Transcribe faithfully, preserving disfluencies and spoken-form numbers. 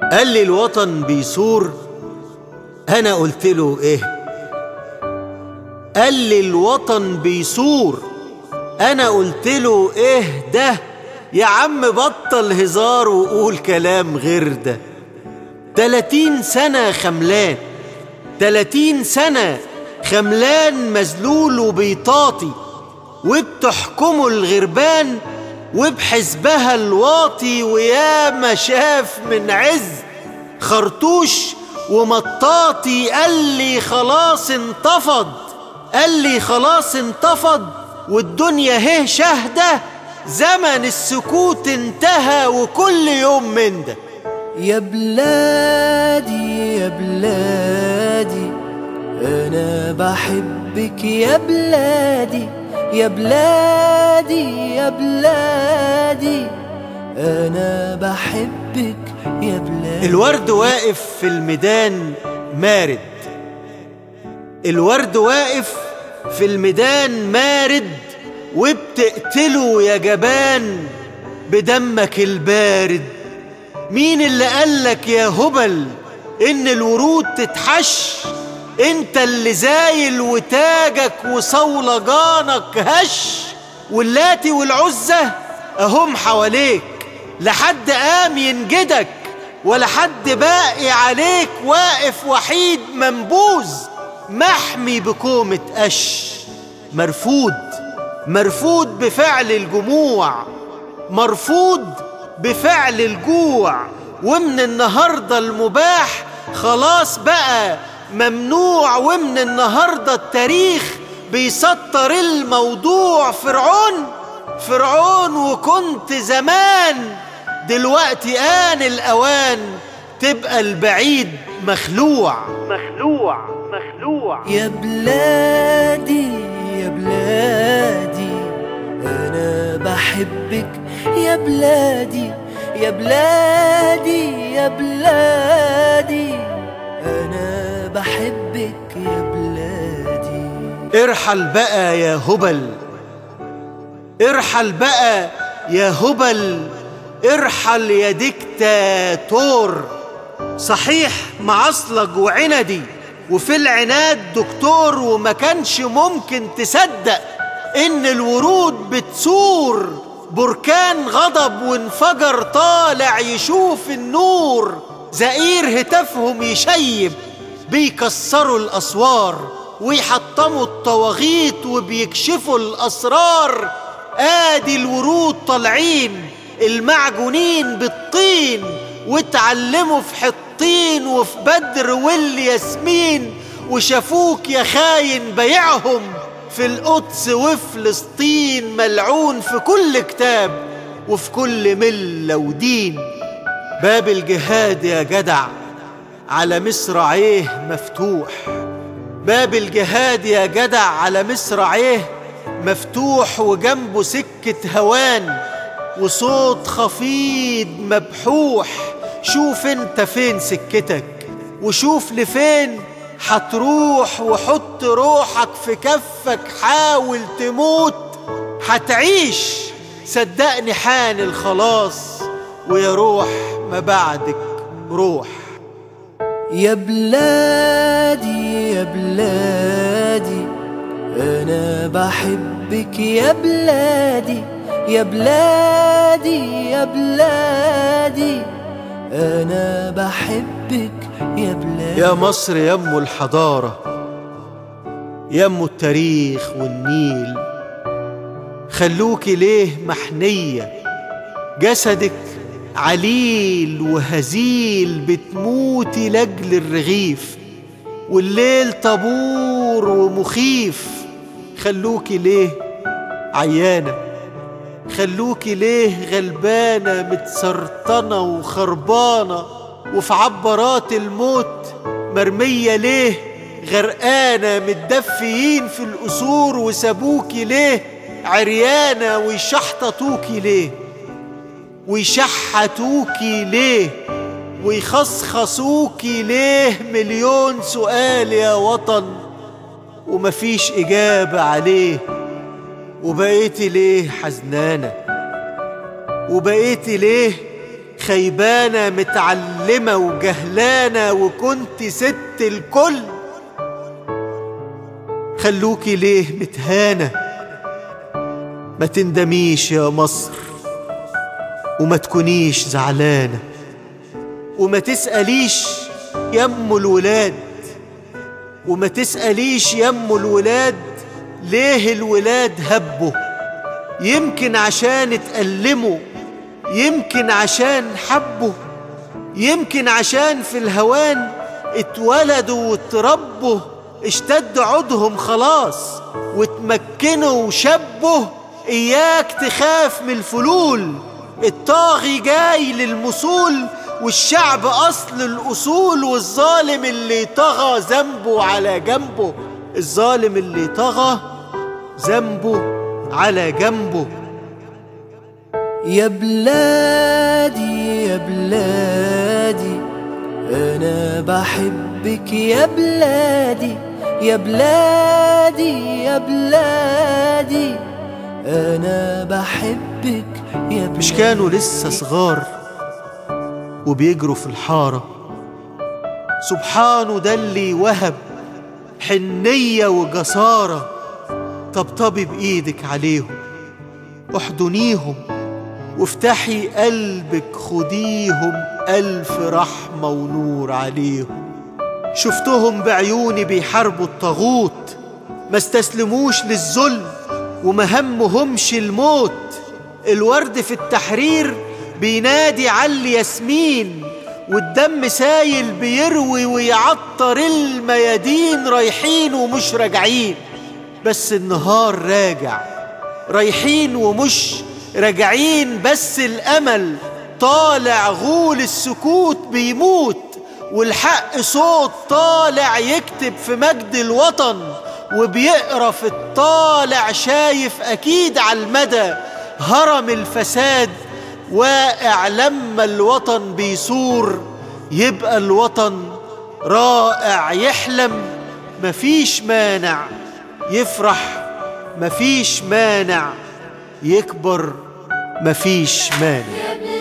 قال لي الوطن بيثور، أنا قلت له إيه؟ قال لي الوطن بيثور، أنا قلت له إيه ده؟ يا عم بطل هزار وقول كلام غير ده. تلاتين سنة خملان، تلاتين سنة خملان مذلول وبيطاطي، وبتحكمه الغربان وبحزبها الواطي، ويا ما شاف من عز خرطوش ومطاطي. قال لي خلاص انتفض، قال لي خلاص انتفض، والدنيا هي شاهدة، زمن السكوت انتهى وكل يوم من ده. يا بلادي يا بلادي أنا بحبك يا بلادي، يا بلادي يا بلادي أنا بحبك يا بلادي. الورد واقف في الميدان مارد، الورد واقف في الميدان مارد، وبتقتله يا جبان بدمك البارد. مين اللي قالك يا هبل إن الورود تتحش؟ انت اللي زايل وتاجك وصولجانك هش، واللاتي والعزة اهم حواليك، لحد قام ينجدك ولا حد باقي عليك، واقف وحيد منبوذ محمي بكومة قش. مرفوض مرفوض بفعل الجموع، مرفوض بفعل الجوع، ومن النهاردة المباح خلاص بقى ممنوع، ومن النهاردة التاريخ بيسطر الموضوع. فرعون فرعون وكنت زمان، دلوقتي آن الأوان تبقى البعيد مخلوع مخلوع مخلوع. يا بلادي يا بلادي أنا بحبك يا بلادي، يا بلادي يا بلادي أنا بحبك يا بلادي. ارحل بقى يا هبل، ارحل بقى يا هبل، ارحل يا ديكتاتور. صحيح معصلج وعندي وفي العناد دكتور، وما كانش ممكن تصدق إن الورود بتثور. بركان غضب وانفجر طالع يشوف النور، زئير هتافهم يشيب، بيكسروا الأسوار ويحطموا الطواغيت وبيكشفوا الأسرار. آدي الورود طالعين المعجونين بالطين، واتعلموا في حطين وفي بدر والياسمين، وشافوك يا خاين بيعهم في القدس وفلسطين. ملعون في كل كتاب وفي كل ملة ودين. باب الجهاد يا جدع على مصراعيه مفتوح، باب الجهاد يا جدع على مصراعيه مفتوح، وجنبه سكة هوان وصوت خفيض مبحوح. شوف انت فين سكتك وشوف لفين هتروح، وحط روحك في كفك حاول تموت. هتعيش صدقني حان الخلاص، ويا روح ما بعدك روح. يا بلادي يا بلادي أنا بحبك يا بلادي، يا بلادي يا بلادي أنا بحبك يا بلادي. يا مصر يمو الحضارة، يمو التاريخ والنيل، خلوكي ليه محنية؟ جسدك عليل وهزيل، بتموتي لأجل الرغيف، والليل طابور ومخيف. خلوكي ليه عيانة؟ خلوكي ليه غلبانة متسرطنة وخربانة، وفي عبرات الموت مرمية ليه غرقانة؟ متدفيين في القصور وسابوكي ليه عريانة؟ ويشحططوكي ليه ويشحتوكي ليه ويخصخصوكي ليه؟ مليون سؤال يا وطن ومفيش إجابة عليه. وبقيتي ليه حزنانة؟ وبقيتي ليه خيبانة متعلمة وجهلانة وكنت ست الكل. خلوكي ليه متهانة؟ ما تندميش يا مصر وما تكونيش زعلانة، وما تسأليش يم الولاد، وما تسأليش يم الولاد ليه الولاد هبوا. يمكن عشان اتألموا، يمكن عشان حبوا، يمكن عشان في الهوان اتولدوا واتربوا، اشتد عودهم خلاص واتمكنوا وشبوا. اياك تخاف من الفلول، الطاغي جاي للمصول، والشعب أصل الأصول. والظالم اللي طغى ذنبه على جنبه، الظالم اللي طغى ذنبه على جنبه. يا بلادي يا بلادي أنا بحبك يا بلادي، يا بلادي يا بلادي أنا بحبك يا بلادي. مش كانوا لسه صغار وبيجروا في الحارة؟ سبحانه ده اللي وهب حنية وجسارة. طبطبي بإيدك عليهم، احضنيهم وافتحي قلبك، خديهم ألف رحمة ونور عليهم. شفتهم بعيوني بيحاربوا الطاغوت، ما استسلموش للظلم وما همهمش الموت. الورد في التحرير بينادي على الياسمين، والدم سايل بيروي ويعطر الميادين. رايحين ومش راجعين، بس النهار راجع. رايحين ومش راجعين، بس الأمل طالع. غول السكوت بيموت، والحق صوت طالع يكتب في مجد الوطن، وبيقرا في الطالع. شايف أكيد على المدى هرم الفساد واقع. لما الوطن بيصور يبقى الوطن رائع. يحلم مفيش مانع، يفرح مفيش مانع، يكبر مفيش مانع.